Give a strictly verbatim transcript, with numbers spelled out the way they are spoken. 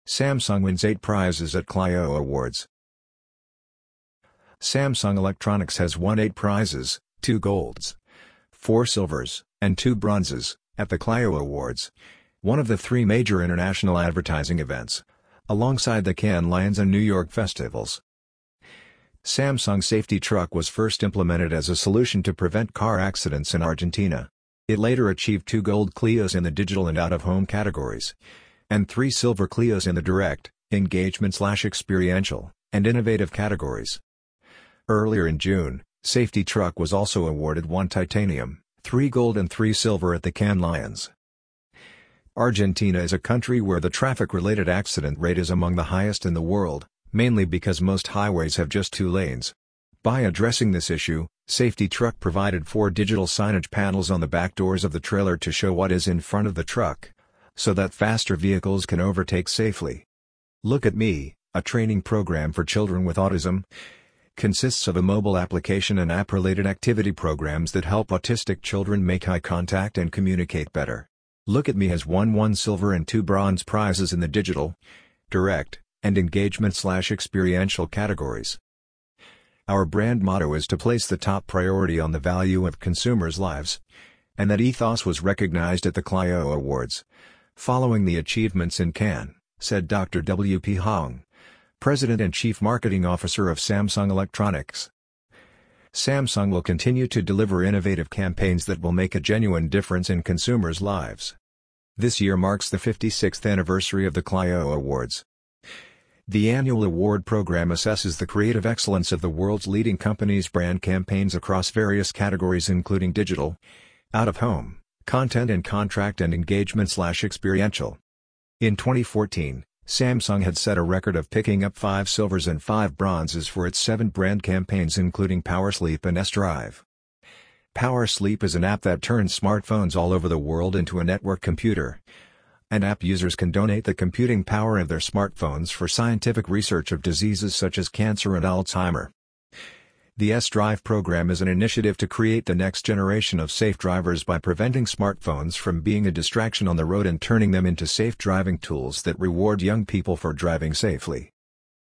Samsung wins eight prizes at Clio Awards. Samsung Electronics has won eight prizes, two golds, four silvers, and two bronzes, at the Clio Awards, one of the three major international advertising events, alongside the Cannes Lions and New York festivals. Samsung Safety Truck was first implemented as a solution to prevent car accidents in Argentina. It later achieved two gold Clios in the digital and out-of-home categories, and three silver Clios in the direct, engagement-slash-experiential, and innovative categories. Earlier in June, Safety Truck was also awarded one titanium, three gold and three silver at the Cannes Lions. Argentina is a country where the traffic-related accident rate is among the highest in the world, mainly because most highways have just two lanes. By addressing this issue, Safety Truck provided four digital signage panels on the back doors of the trailer to show what is in front of the truck, so that faster vehicles can overtake safely. Look at Me, a training program for children with autism, consists of a mobile application and app-related activity programs that help autistic children make eye contact and communicate better. Look at Me has won one silver and two bronze prizes in the digital, direct, and engagement-slash-experiential categories. Our brand motto is to place the top priority on the value of consumers' lives, and that ethos was recognized at the Clio Awards, following the achievements in Cannes, said Doctor W P Hong, President and Chief Marketing Officer of Samsung Electronics. Samsung will continue to deliver innovative campaigns that will make a genuine difference in consumers' lives. This year marks the fifty-sixth anniversary of the Clio Awards. The annual award program assesses the creative excellence of the world's leading companies' brand campaigns across various categories including digital, out-of-home, content and contract and engagement-slash-experiential. In twenty fourteen, Samsung had set a record of picking up five silvers and five bronzes for its seven brand campaigns including PowerSleep and S-Drive. PowerSleep is an app that turns smartphones all over the world into a network computer. And app users can donate the computing power of their smartphones for scientific research of diseases such as cancer and Alzheimer. The S-Drive program is an initiative to create the next generation of safe drivers by preventing smartphones from being a distraction on the road and turning them into safe driving tools that reward young people for driving safely.